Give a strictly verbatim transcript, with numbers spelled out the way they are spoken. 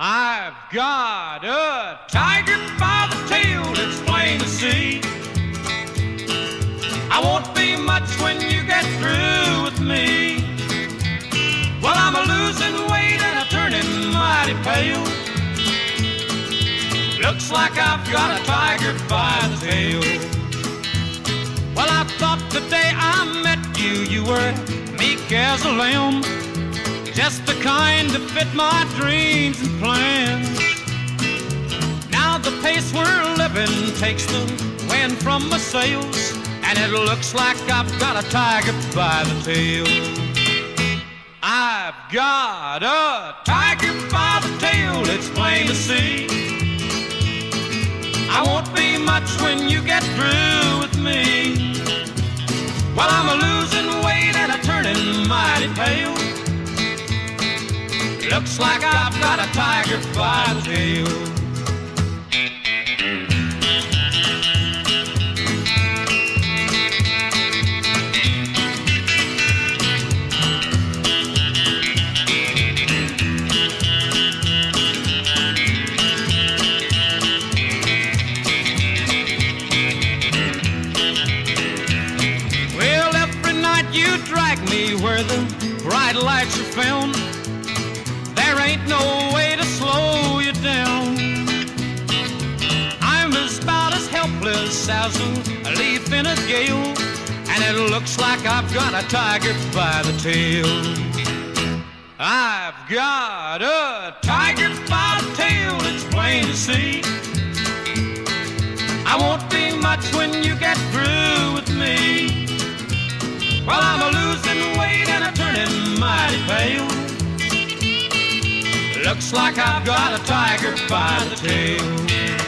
I've got a tiger by the tail, it's plain to see. I won't be much when you get through with me. Well, I'm a losing weight and I'm turning mighty pale. Looks like I've got a tiger by the tail. Well, I thought the day I met you, you were meek as a lamb, just the kind to fit my dreams and plans. Now the pace we're living takes the wind from my sails, and it looks like I've got a tiger by the tail. I've got a tiger by the tail, it's plain to see. I won't be much when you get through with me. Well, I'm a losing weight and I'm turning mighty pale. Looks like I've got a tiger by the tail. Well, every night you drag me where the bright lights are found. There ain't no way to slow you down. I'm as about as helpless as a leaf in a gale, and it looks like I've got a tiger by the tail. I've got a tiger by the tail, it's plain to see. I won't be much when you get through with me. Well, I'm a losing weight and I'm turning mighty pale. Looks like I've got a tiger by the tail.